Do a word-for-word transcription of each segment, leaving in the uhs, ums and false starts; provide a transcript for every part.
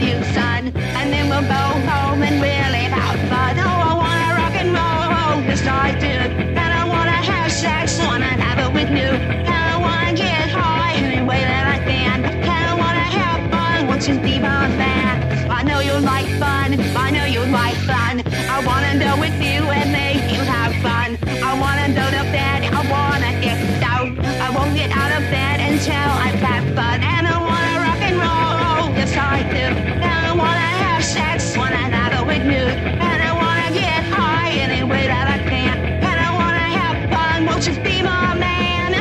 you, son. And then we'll go home and really have fun. Oh, I wanna rock and roll, oh, yes I do. And I wanna have sex, wanna have it with you. And I wanna get high any way that I can. And I wanna have fun, won't you be my man? I know you like fun, I know you like fun. I wanna go with you and make you have fun. I wanna go to bed, I wanna get down. I won't get out of bed until I've had fun. And I wanna rock and roll, oh, yes I do. And I wanna have sex, wanna have it with you. And I wanna get high any way that I can. And I wanna have fun, won't you be my man?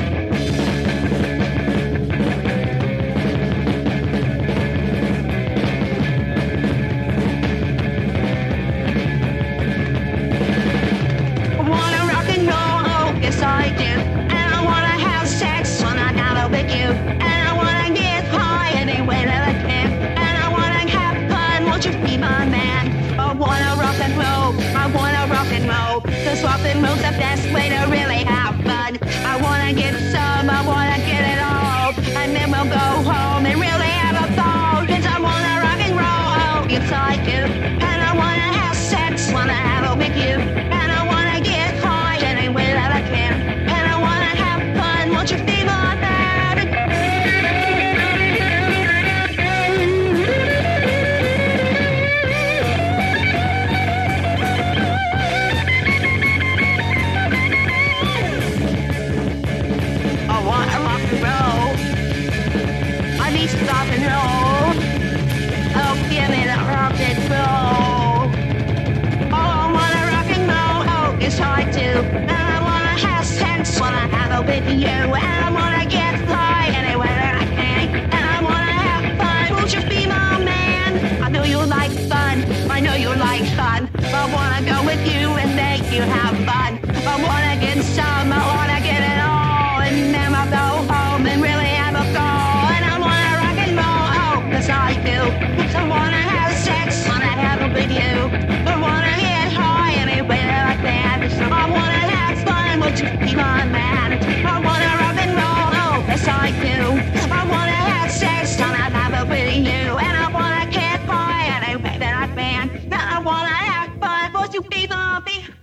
I do, and I wanna have sex when I have it with you, and I wanna get high any way that I can, and I wanna have fun, won't you be my man? I wanna rock and roll, I wanna rock and roll, 'cause rock and roll's the best way to really have fun. I wanna get some, I wanna get it all, and then we'll go home and really have a ball, 'cause I wanna rock and roll, oh, yes I do, and I wanna have sex, wanna have it with you, and I wanna get high any way that I can. Won't you be my man? I wanna rock and roll. I need to rock and roll. Oh, give me that rock and roll. Oh, I wanna rock and roll. Oh, yes I do. And I wanna have sex when I have it with you. And I wanna get high anywhere that I can. And I wanna have fun. Won't you be my man? I know you like fun. I know you like fun. I wanna go with you and make you have fun. I wanna get some. I wanna get it all. And then I'll go home and really have a go. And I wanna rock and roll. Oh, yes I do. I wanna have sex. Wanna have it with you. I wanna get high anywhere that I can. I wanna have fun. Won't you be my man? I wanna rock and roll, oh, yes I do. I wanna have sex, wanna have it with you. And I wanna get high any way that I can. And I wanna have fun, won't you be my man?